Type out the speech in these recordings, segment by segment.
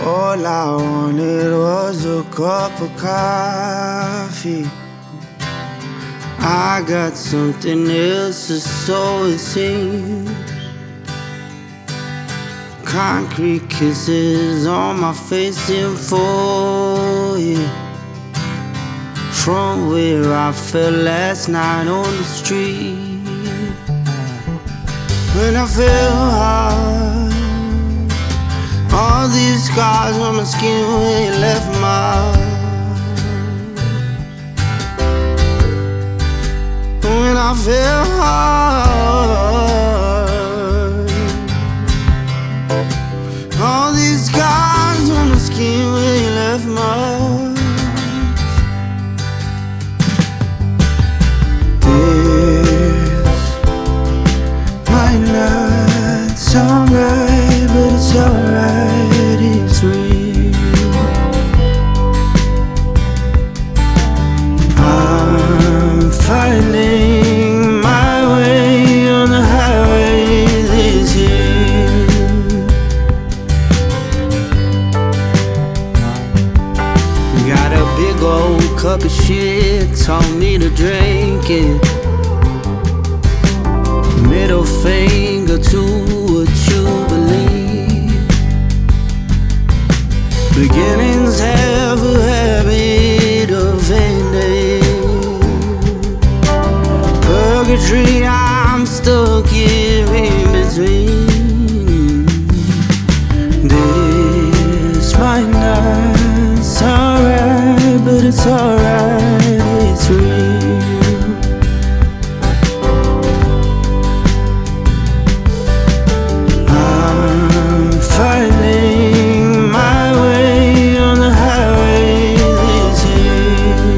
All I wanted was a cup of coffee. I got something else, so it seems. Concrete kisses on my face in full, yeah. From where I fell last night on the street. When I fell hard, all these scars on my skin where you left my. When I fell hard, all these scars on my skin where you left my. This might not sound right, but it's alright, it's real. I'm finding my way on the highway this year. Got a big old cup of shit, taught me to drink it. Middle finger to what you believe. Beginnings have a habit of ending. Purgatory, I'm stuck here in between. This might not sound right, but it's alright, it's real. Finding my way on the highway this year.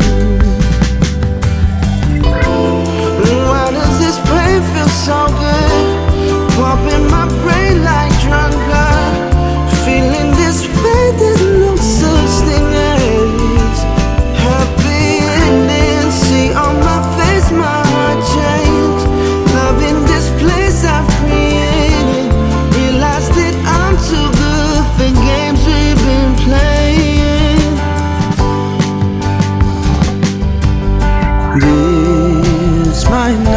Why does this pain feel so good? Pumping my brain like drunk blood. Feeling this way, there's no such thing as happy ending. See on my face, my heart changed. Loving this place I've created. Realize that I'm too good for games we've been playing. This might not